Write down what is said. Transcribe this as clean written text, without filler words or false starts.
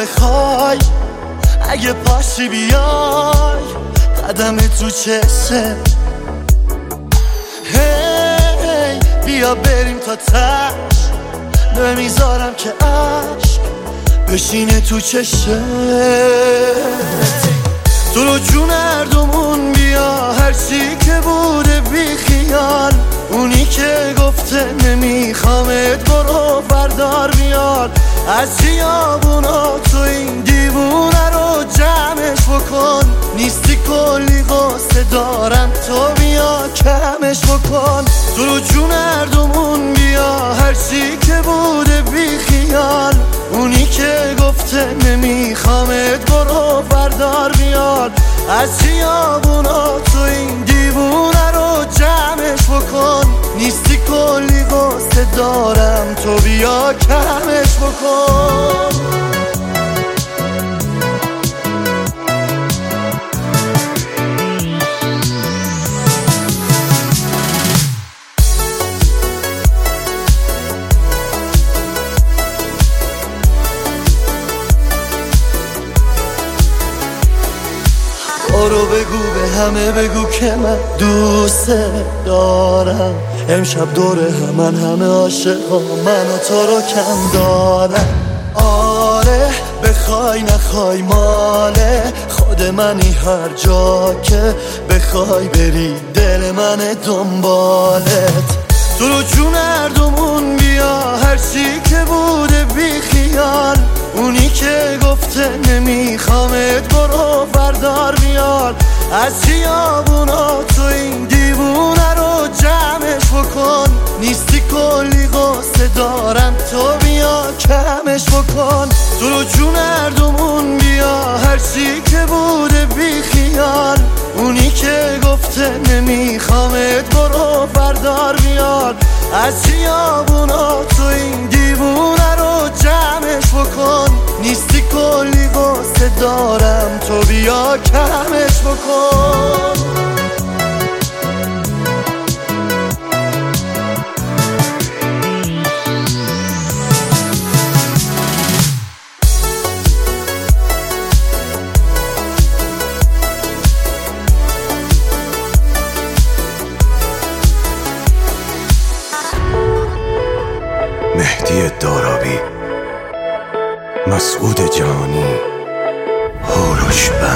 بخوای، اگه پاشی بیای قدم تو چشه. هی بیا بریم تا تش، نمیذارم که عشق بشینه تو چشه. تو رو جون هردومون بیا، هرچی که بوده بی خیال. اونی که گفته نمیخوامت برو بردار بیار. از خیابونا تو این دیوونه رو جمعش بکن. نیستی کلی قصه دارم، تو بیا کمش بکن. تو رو جون هردومون بیا، هرچی که بوده بی خیال. اونی که گفته نمیخوامت برو بردار بیار. از خیابونا تو این دیوونه رو جمعش بکن. نیستی کلی قصه دارم، تو بیا کمش بکن. برو بگو به همه بگو که من دوست دارم. امشب دور همه عاشقا من و تو رو کم دارم. آره بخوای نخوای ماله خود منی، هر جا که بخوای بری دل من دنبالت. تو رو جون هردومون بیا، هرچی که بوده بی خیال. اونی که گفته نمیخوامت برو بردار بیار. از خیابونا تو این دیوونه رو جمعش بکن. نیستی کلی قصه دارم، تو بیا کمش بکن. تو رو جون هردومون بیا، هرچی که بوده بی خیال. اونی که گفته نمیخوامت برو بردار بیار. از خیابونا تو این دیوونه رو جمعش بکن. نیستی کلی قصه دارم، تو بیا کمش بکن. مهدی دارابی، مسعود جانی، هوروش